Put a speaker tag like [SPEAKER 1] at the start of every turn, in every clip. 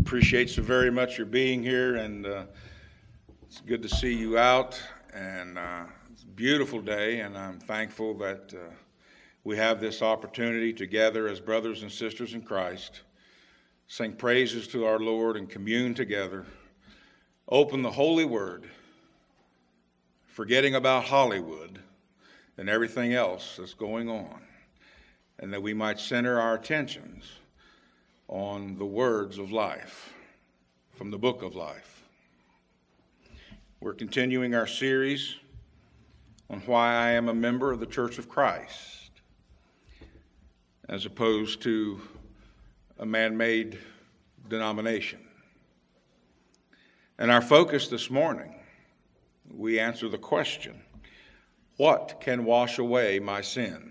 [SPEAKER 1] Appreciate so very much your being here, and it's good to see you out. And it's a beautiful day, and I'm thankful that we have this opportunity together as brothers and sisters in Christ, sing praises to our Lord and commune together, open the Holy Word, forgetting about Hollywood and everything else that's going on, and that we might center our attentions on the words of life from the book of life. We're continuing our series on why I am a member of the Church of Christ, as opposed to a man-made denomination. And our focus this morning, we answer the question, what can wash away my sin?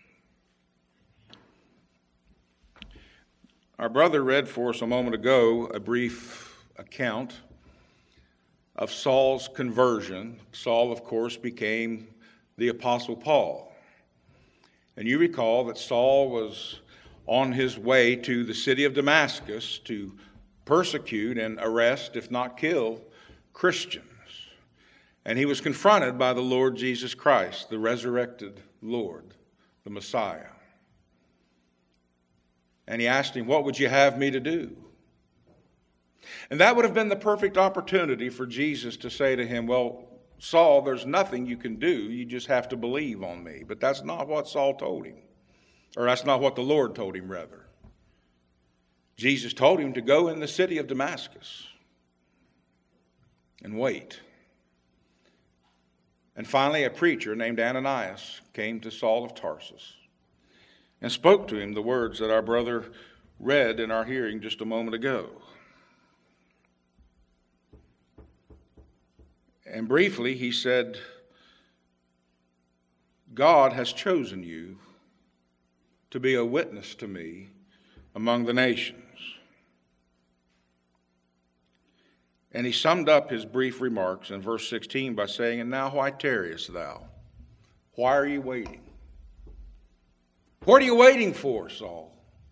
[SPEAKER 1] Our brother read for us a moment ago a brief account of Saul's conversion. Saul, of course, became the Apostle Paul. And you recall that Saul was on his way to the city of Damascus to persecute and arrest, if not kill, Christians. And he was confronted by the Lord Jesus Christ, the resurrected Lord, the Messiah. And he asked him, "What would you have me to do?" And that would have been the perfect opportunity for Jesus to say to him, "Well, Saul, there's nothing you can do. You just have to believe on me." But that's not what Saul told him. Or that's not what the Lord told him, rather. Jesus told him to go in the city of Damascus and wait. And finally, a preacher named Ananias came to Saul of Tarsus and spoke to him the words that our brother read in our hearing just a moment ago. And briefly, he said, "God has chosen you to be a witness to me among the nations." And he summed up his brief remarks in verse 16 by saying, "And now why tarriest thou? Why are you waiting? What are you waiting for, Saul?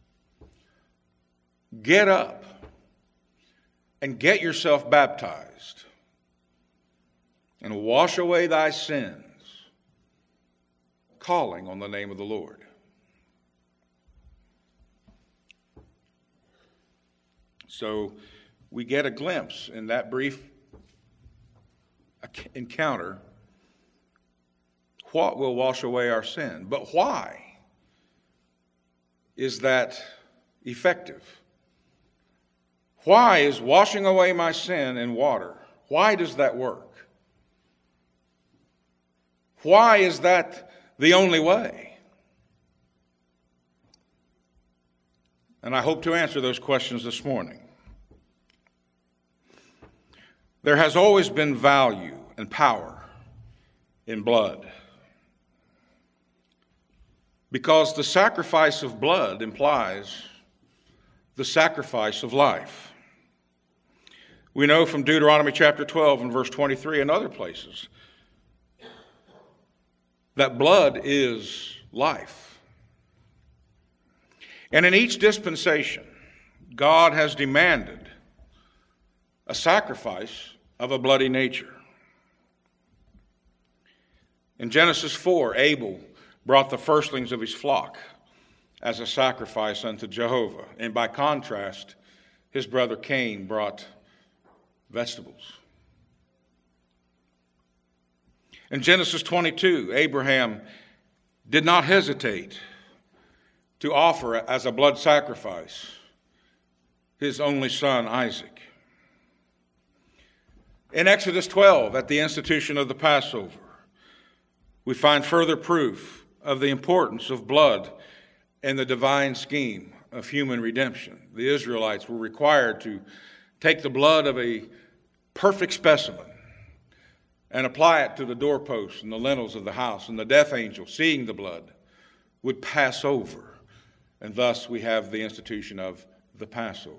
[SPEAKER 1] Get up and get yourself baptized and wash away thy sins, calling on the name of the Lord." So we get a glimpse in that brief encounter what will wash away our sin. But why is that effective? Why is washing away my sin in water? Why does that work? Why is that the only way? And I hope to answer those questions this morning. There has always been value and power in blood, because the sacrifice of blood implies the sacrifice of life. We know from Deuteronomy chapter 12 and verse 23 and other places that blood is life. And in each dispensation, God has demanded a sacrifice of a bloody nature. In Genesis 4, Abel brought the firstlings of his flock as a sacrifice unto Jehovah. And by contrast, his brother Cain brought vegetables. In Genesis 22, Abraham did not hesitate to offer as a blood sacrifice his only son, Isaac. In Exodus 12, at the institution of the Passover, we find further proof of the importance of blood in the divine scheme of human redemption. The Israelites were required to take the blood of a perfect specimen and apply it to the doorposts and the lintels of the house, and the death angel, seeing the blood, would pass over. And thus we have the institution of the Passover.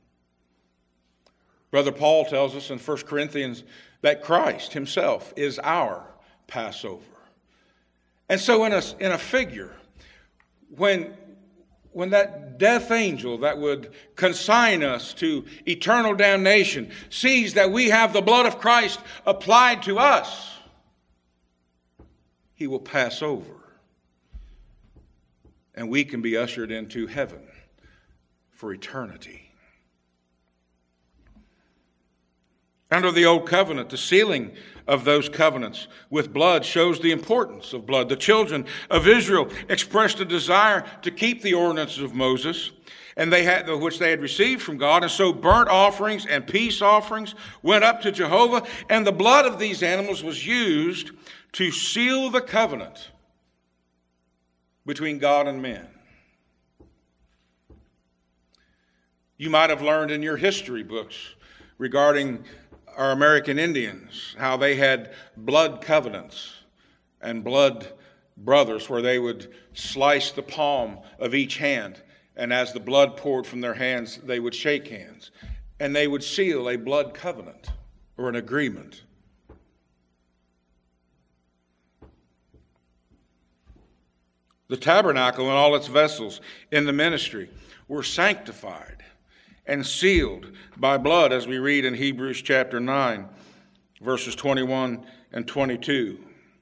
[SPEAKER 1] Brother Paul tells us in 1 Corinthians that Christ himself is our Passover. And so in a figure, when when that death angel that would consign us to eternal damnation sees that we have the blood of Christ applied to us, he will pass over, and we can be ushered into heaven for eternity. Under the Old Covenant, the sealing of those covenants with blood shows the importance of blood. The children of Israel expressed a desire to keep the ordinances of Moses, and which they had received from God, and so burnt offerings and peace offerings went up to Jehovah, and the blood of these animals was used to seal the covenant between God and men. You might have learned in your history books regarding our American Indians how they had blood covenants and blood brothers where they would slice the palm of each hand, and as the blood poured from their hands, they would shake hands, and they would seal a blood covenant or an agreement. The tabernacle and all its vessels in the ministry were sanctified and sealed by blood, as we read in Hebrews chapter 9, verses 21 and 22.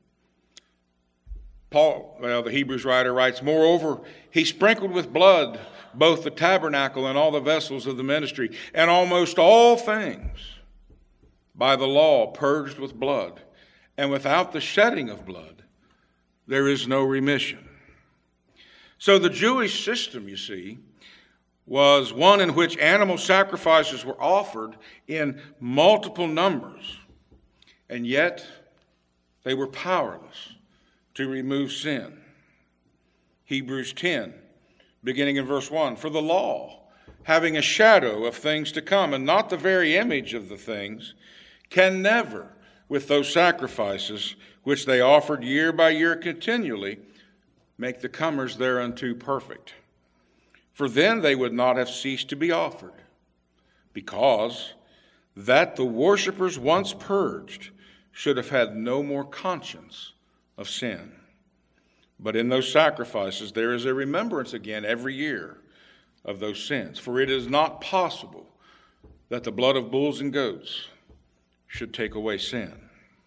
[SPEAKER 1] The Hebrews writer writes, "Moreover, he sprinkled with blood both the tabernacle and all the vessels of the ministry, and almost all things by the law purged with blood, and without the shedding of blood there is no remission." So the Jewish system, you see, was one in which animal sacrifices were offered in multiple numbers, and yet they were powerless to remove sin. Hebrews 10, beginning in verse 1, "For the law, having a shadow of things to come, and not the very image of the things, can never, with those sacrifices which they offered year by year continually, make the comers thereunto perfect. For then they would not have ceased to be offered, because that the worshippers once purged should have had no more conscience of sin. But in those sacrifices there is a remembrance again every year of those sins. For it is not possible that the blood of bulls and goats should take away sin."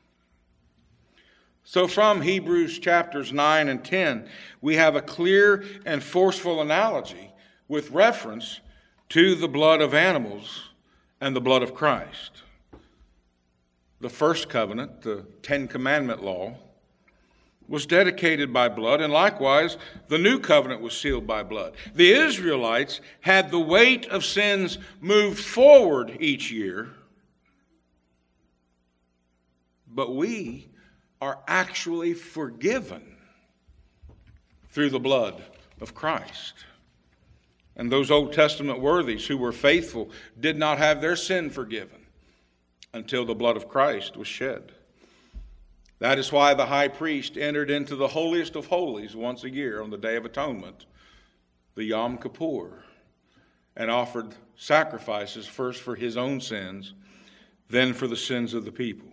[SPEAKER 1] So from Hebrews chapters 9 and 10, we have a clear and forceful analogy with reference to the blood of animals and the blood of Christ. The first covenant, the Ten Commandment law, was dedicated by blood, and likewise the new covenant was sealed by blood. The Israelites had the weight of sins moved forward each year, but we are actually forgiven through the blood of Christ. And those Old Testament worthies who were faithful did not have their sin forgiven until the blood of Christ was shed. That is why the high priest entered into the holiest of holies once a year on the Day of Atonement, the Yom Kippur, and offered sacrifices first for his own sins, then for the sins of the people.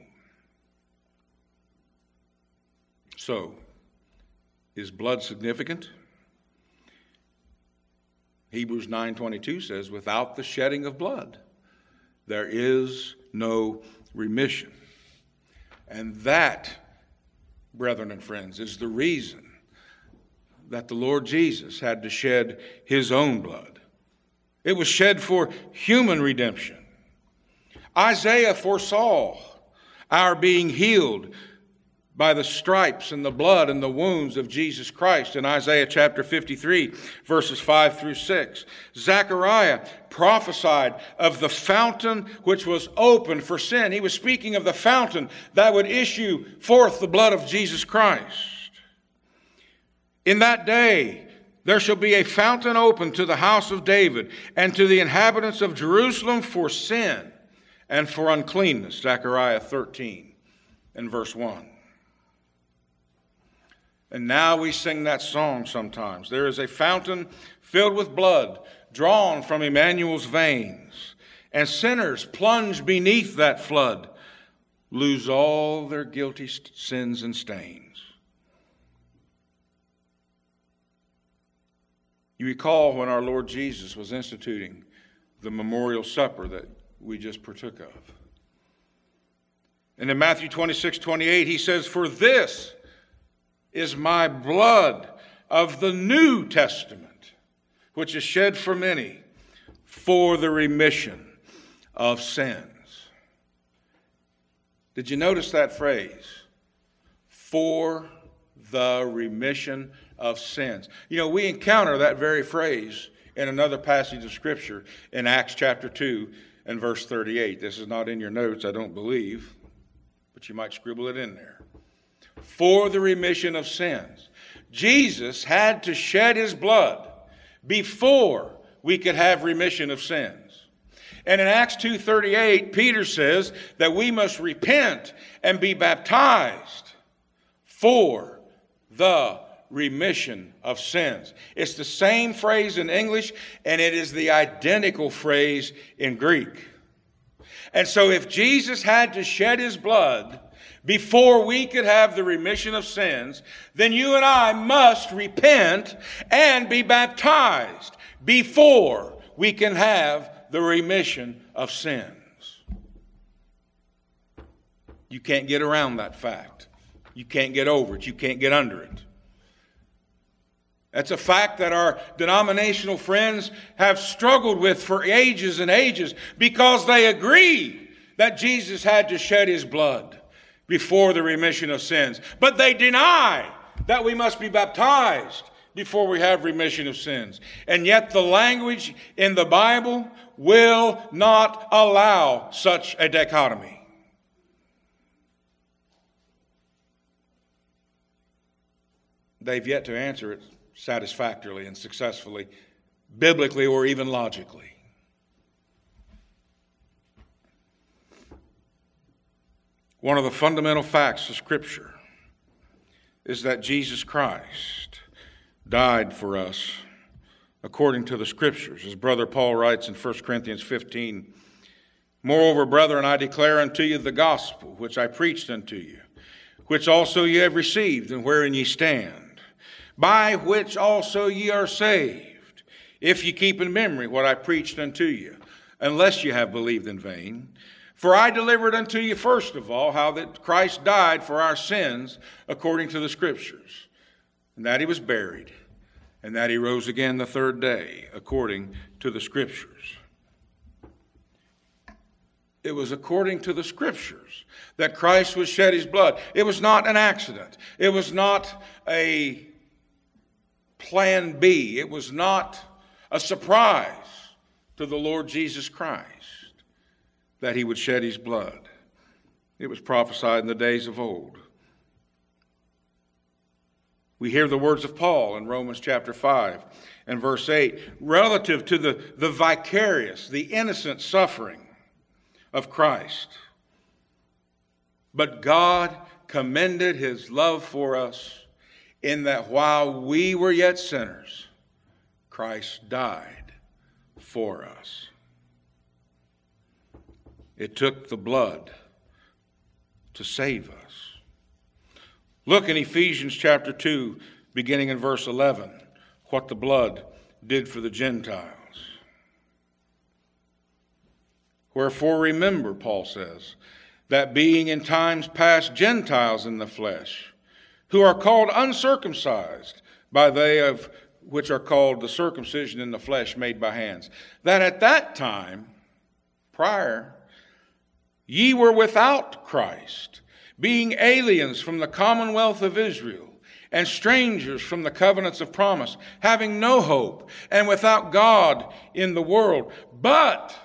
[SPEAKER 1] So, is blood significant? Hebrews 9:22 says, "Without the shedding of blood, there is no remission." And that, brethren and friends, is the reason that the Lord Jesus had to shed his own blood. It was shed for human redemption. Isaiah foresaw our being healed by the stripes and the blood and the wounds of Jesus Christ in Isaiah chapter 53, verses 5 through 6. Zechariah prophesied of the fountain which was opened for sin. He was speaking of the fountain that would issue forth the blood of Jesus Christ. In that day, there shall be a fountain open to the house of David and to the inhabitants of Jerusalem for sin and for uncleanness. Zechariah 13 and verse 1. And now we sing that song sometimes. There is a fountain filled with blood drawn from Emmanuel's veins, and sinners plunge beneath that flood, lose all their guilty sins and stains. You recall when our Lord Jesus was instituting the memorial supper that we just partook of. And in Matthew 26:28, he says, "For this is my blood of the New Testament, which is shed for many for the remission of sins." Did you notice that phrase? For the remission of sins. You know, we encounter that very phrase in another passage of Scripture in Acts chapter 2 and verse 38. This is not in your notes, I don't believe, but you might scribble it in there. For the remission of sins. Jesus had to shed his blood before we could have remission of sins. And in Acts 2:38, Peter says that we must repent and be baptized for the remission of sins. It's the same phrase in English, and it is the identical phrase in Greek. And so if Jesus had to shed his blood before we could have the remission of sins, then you and I must repent and be baptized before we can have the remission of sins. You can't get around that fact. You can't get over it. You can't get under it. That's a fact that our denominational friends have struggled with for ages and ages because they agree that Jesus had to shed his blood before the remission of sins. But they deny that we must be baptized before we have remission of sins. And yet the language in the Bible will not allow such a dichotomy. They've yet to answer it satisfactorily and successfully, biblically or even logically. One of the fundamental facts of Scripture is that Jesus Christ died for us according to the Scriptures. As Brother Paul writes in 1 Corinthians 15, "Moreover, brethren, I declare unto you the gospel which I preached unto you, which also ye have received, and wherein ye stand, by which also ye are saved, if ye keep in memory what I preached unto you, unless ye have believed in vain. For I delivered unto you first of all how that Christ died for our sins according to the Scriptures, and that he was buried, and that he rose again the third day according to the Scriptures." It was according to the Scriptures that Christ would shed his blood. It was not an accident. It was not a plan B. It was not a surprise to the Lord Jesus Christ that he would shed his blood. It was prophesied in the days of old. We hear the words of Paul in Romans chapter 5 and verse 8 relative to the vicarious, the innocent suffering of Christ. "But God commended his love for us in that while we were yet sinners, Christ died for us." It took the blood to save us. Look in Ephesians chapter 2, beginning in verse 11, what the blood did for the Gentiles. "Wherefore remember," Paul says, "that being in times past Gentiles in the flesh, who are called uncircumcised by they of which are called the circumcision in the flesh made by hands, that at that time, prior, ye were without Christ, being aliens from the commonwealth of Israel, and strangers from the covenants of promise, having no hope, and without God in the world. But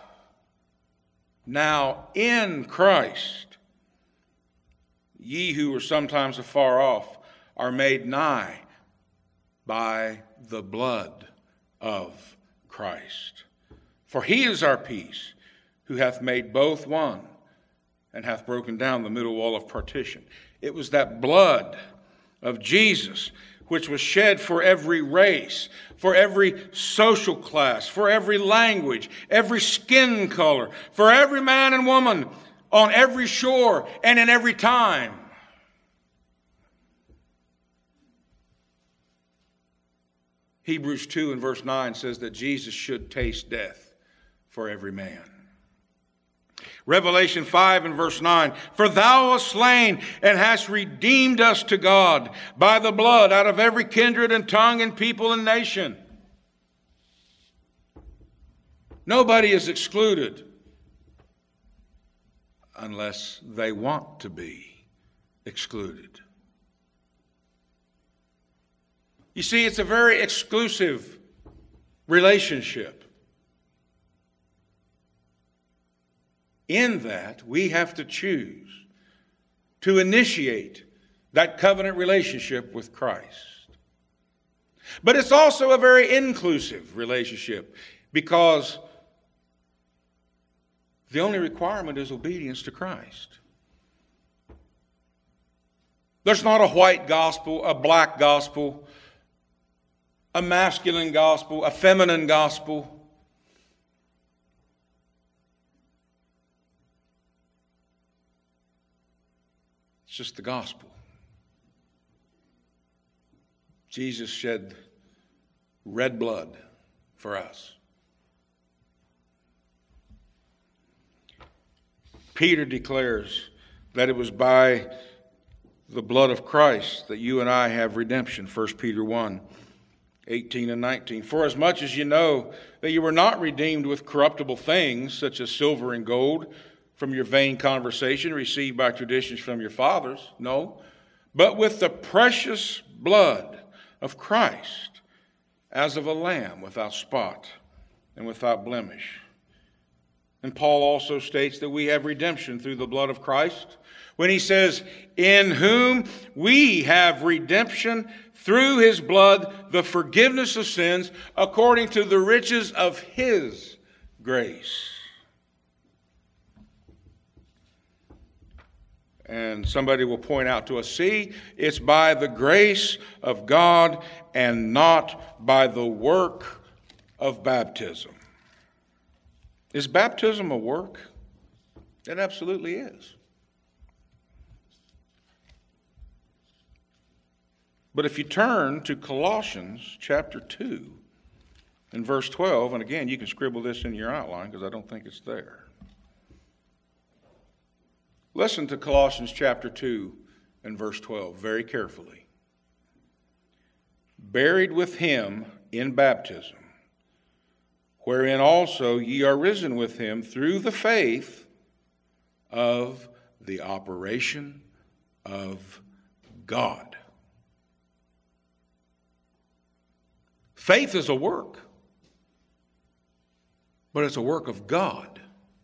[SPEAKER 1] now in Christ, ye who were sometimes afar off are made nigh by the blood of Christ. For he is our peace, who hath made both one, and hath broken down the middle wall of partition." It was that blood of Jesus which was shed for every race, for every social class, for every language, every skin color, for every man and woman on every shore and in every time. Hebrews 2 and verse 9 says that Jesus should taste death for every man. Revelation 5 and verse 9, for thou wast slain and hast redeemed us to God by the blood out of every kindred and tongue and people and nation. Nobody is excluded unless they want to be excluded. You see, it's a very exclusive relationship. In that, we have to choose to initiate that covenant relationship with Christ. But it's also a very inclusive relationship because the only requirement is obedience to Christ. There's not a white gospel, a black gospel, a masculine gospel, a feminine gospel. It's just the gospel. Jesus shed red blood for us. Peter declares that it was by the blood of Christ that you and I have redemption. 1 Peter 1, 18 and 19. For as much as you know that you were not redeemed with corruptible things, such as silver and gold, from your vain conversation received by traditions from your fathers, no, but with the precious blood of Christ, as of a lamb without spot and without blemish. And Paul also states that we have redemption through the blood of Christ, when he says, in whom we have redemption through his blood, the forgiveness of sins, according to the riches of his grace. And somebody will point out to us, see, it's by the grace of God and not by the work of baptism. Is baptism a work? It absolutely is. But if you turn to Colossians chapter 2 and verse 12, and again, you can scribble this in your outline because I don't think it's there. Listen to Colossians chapter 2 and verse 12 very carefully. Buried with him in baptism, wherein also ye are risen with him through the faith of the operation of God. Faith is a work, but it's a work of God.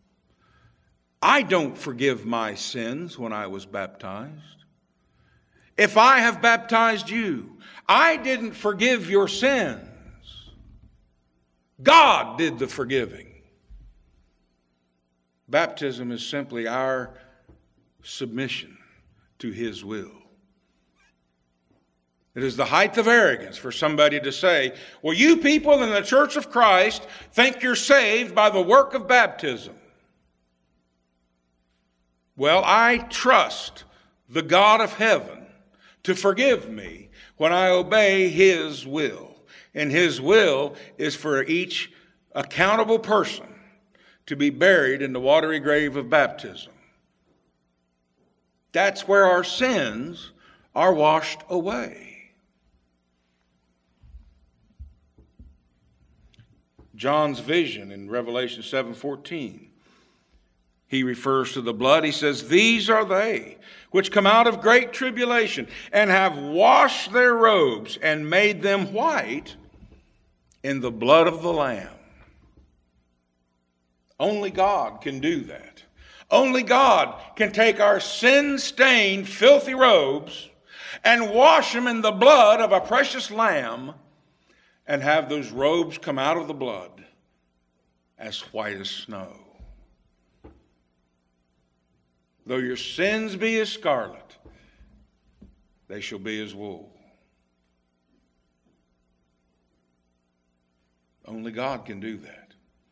[SPEAKER 1] I don't forgive my sins when I was baptized. If I have baptized you, I didn't forgive your sins. God did the forgiving. Baptism is simply our submission to his will. It is the height of arrogance for somebody to say, well, you people in the Church of Christ think you're saved by the work of baptism. Well, I trust the God of heaven to forgive me when I obey his will. And his will is for each accountable person to be buried in the watery grave of baptism. That's where our sins are washed away. John's vision in Revelation 7:14. He refers to the blood. He says, these are they which come out of great tribulation and have washed their robes and made them white in the blood of the Lamb. Only God can do that. Only God can take our sin-stained, filthy robes and wash them in the blood of a precious Lamb and have those robes come out of the blood as white as snow. Though your sins be as scarlet, they shall be as wool. Only God can do that.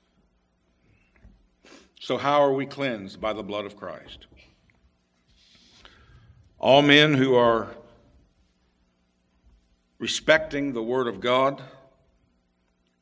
[SPEAKER 1] So how are we cleansed? By the blood of Christ. All men who are respecting the Word of God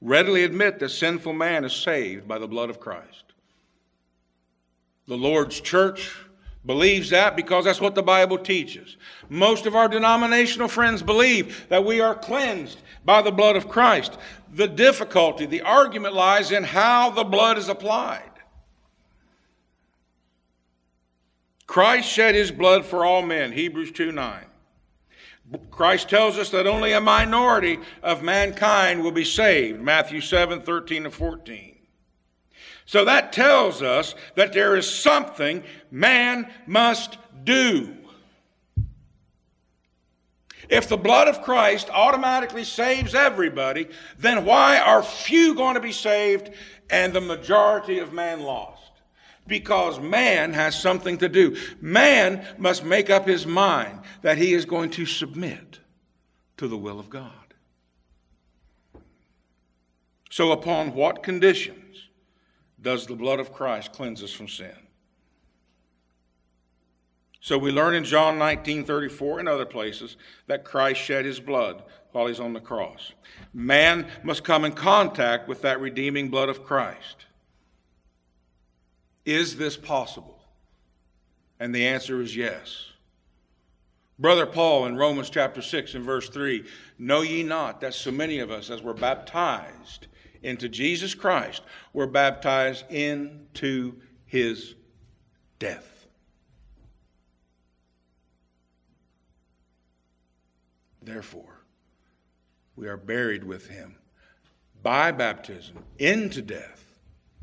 [SPEAKER 1] readily admit that sinful man is saved by the blood of Christ. The Lord's church believes that because that's what the Bible teaches. Most of our denominational friends believe that we are cleansed by the blood of Christ. The difficulty, the argument lies in how the blood is applied. Christ shed his blood for all men, Hebrews 2:9. Christ tells us that only a minority of mankind will be saved, Matthew 7:13 and 14. So that tells us that there is something man must do. If the blood of Christ automatically saves everybody, then why are few going to be saved and the majority of man lost? Because man has something to do. Man must make up his mind that he is going to submit to the will of God. So upon what conditions does the blood of Christ cleanse us from sin? So we learn in John 19:34 and other places that Christ shed his blood while he's on the cross. Man must come in contact with that redeeming blood of Christ. Is this possible? And the answer is yes. Brother Paul in Romans chapter 6 and verse 3, know ye not that so many of us as were baptized into Jesus Christ were baptized into his death. Therefore, we are buried with him by baptism into death.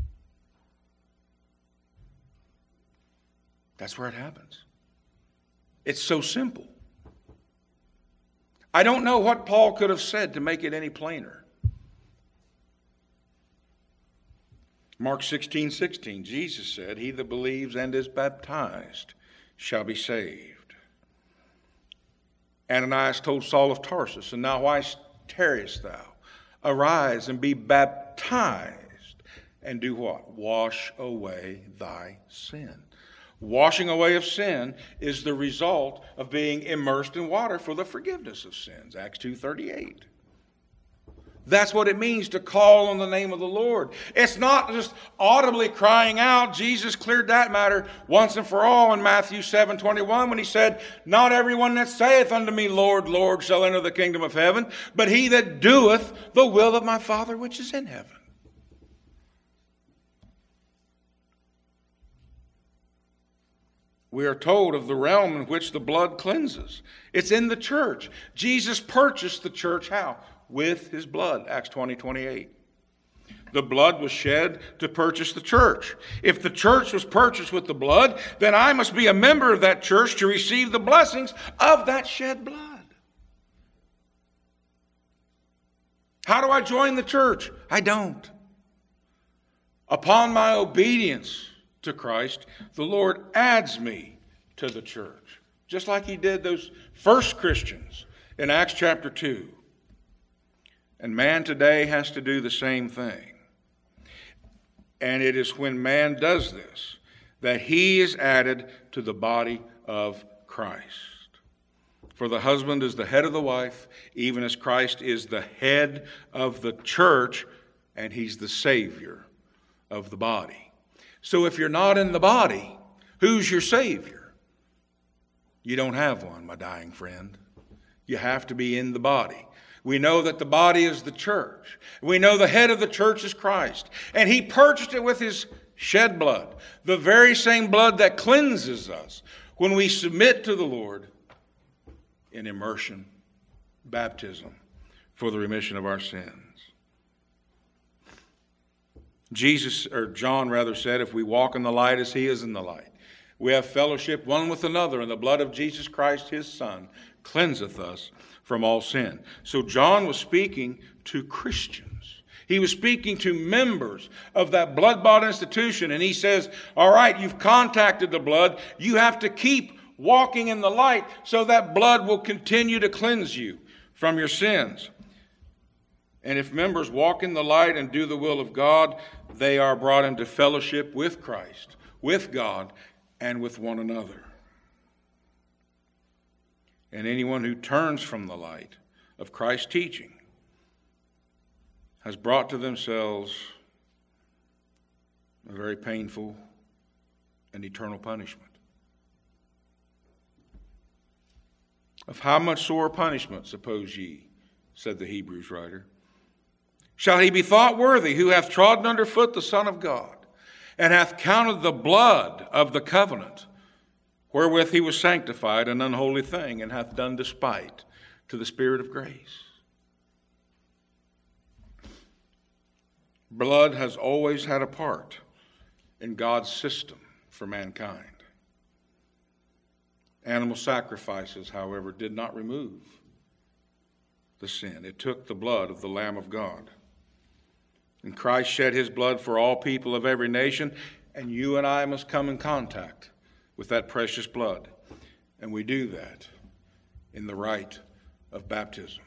[SPEAKER 1] That's where it happens. It's so simple. I don't know what Paul could have said to make it any plainer. Mark 16:16, Jesus said, he that believes and is baptized shall be saved. Ananias told Saul of Tarsus, and now why tarriest thou? Arise and be baptized, and do what? Wash away thy sin. Washing away of sin is the result of being immersed in water for the forgiveness of sins, Acts 2:38. That's what it means to call on the name of the Lord. It's not just audibly crying out. Jesus cleared that matter once and for all in Matthew 7:21 when he said, not everyone that saith unto me, Lord, Lord, shall enter the kingdom of heaven, but he that doeth the will of my Father which is in heaven. We are told of the realm in which the blood cleanses. It's in the church. Jesus purchased the church how? With his blood, Acts 20:28. The blood was shed to purchase the church. If the church was purchased with the blood, then I must be a member of that church to receive the blessings of that shed blood. How do I join the church? I don't. Upon my obedience to Christ, the Lord adds me to the church, just like he did those first Christians in Acts chapter 2. And man today has to do the same thing. And it is when man does this that he is added to the body of Christ. For the husband is the head of the wife, even as Christ is the head of the church, and he's the Savior of the body. So if you're not in the body, who's your Savior? You don't have one, my dying friend. You have to be in the body. We know that the body is the church. We know the head of the church is Christ. And he purchased it with his shed blood, the very same blood that cleanses us when we submit to the Lord in immersion, baptism, for the remission of our sins. John said, if we walk in the light as he is in the light, we have fellowship one with another, and the blood of Jesus Christ, his Son, cleanseth us from all sin. So John was speaking to Christians. He was speaking to members of that blood-bought institution, and he says, all right, you've contacted the blood. You have to keep walking in the light so that blood will continue to cleanse you from your sins. And if members walk in the light and do the will of God, they are brought into fellowship with Christ, with God, and with one another. And anyone who turns from the light of Christ's teaching has brought to themselves a very painful and eternal punishment. Of how much sore punishment, suppose ye, said the Hebrews writer, shall he be thought worthy who hath trodden under foot the Son of God, and hath counted the blood of the covenant, wherewith he was sanctified, an unholy thing, and hath done despite to the Spirit of grace? Blood has always had a part in God's system for mankind. Animal sacrifices, however, did not remove the sin. It took the blood of the Lamb of God. And Christ shed his blood for all people of every nation, and you and I must come in contact with that precious blood. And we do that in the rite of baptism.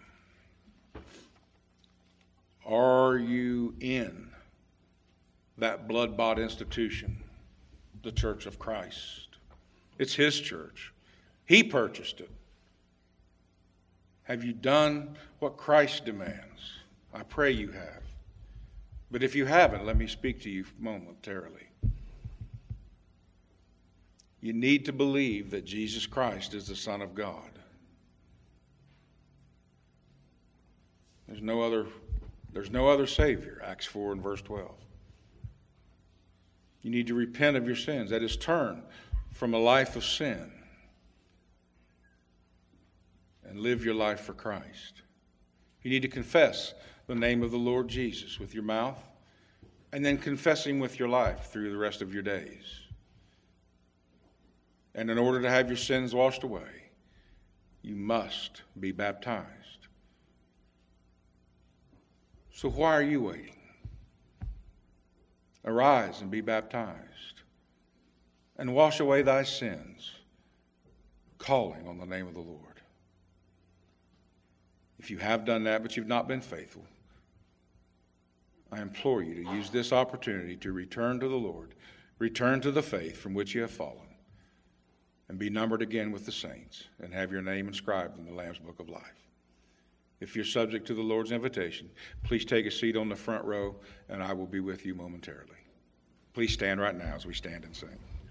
[SPEAKER 1] Are you in that blood-bought institution, the Church of Christ? It's his church. He purchased it. Have you done what Christ demands? I pray you have. But if you haven't, let me speak to you momentarily. You need to believe that Jesus Christ is the Son of God. There's no other Savior, Acts 4 and verse 12. You need to repent of your sins. That is, turn from a life of sin and live your life for Christ. You need to confess the name of the Lord Jesus with your mouth and then confess him with your life through the rest of your days. And in order to have your sins washed away, you must be baptized. So why are you waiting? Arise and be baptized, and wash away thy sins, calling on the name of the Lord. If you have done that, but you've not been faithful, I implore you to use this opportunity to return to the Lord, return to the faith from which you have fallen, and be numbered again with the saints, and have your name inscribed in the Lamb's Book of Life. If you're subject to the Lord's invitation, please take a seat on the front row, and I will be with you momentarily. Please stand right now as we stand and sing.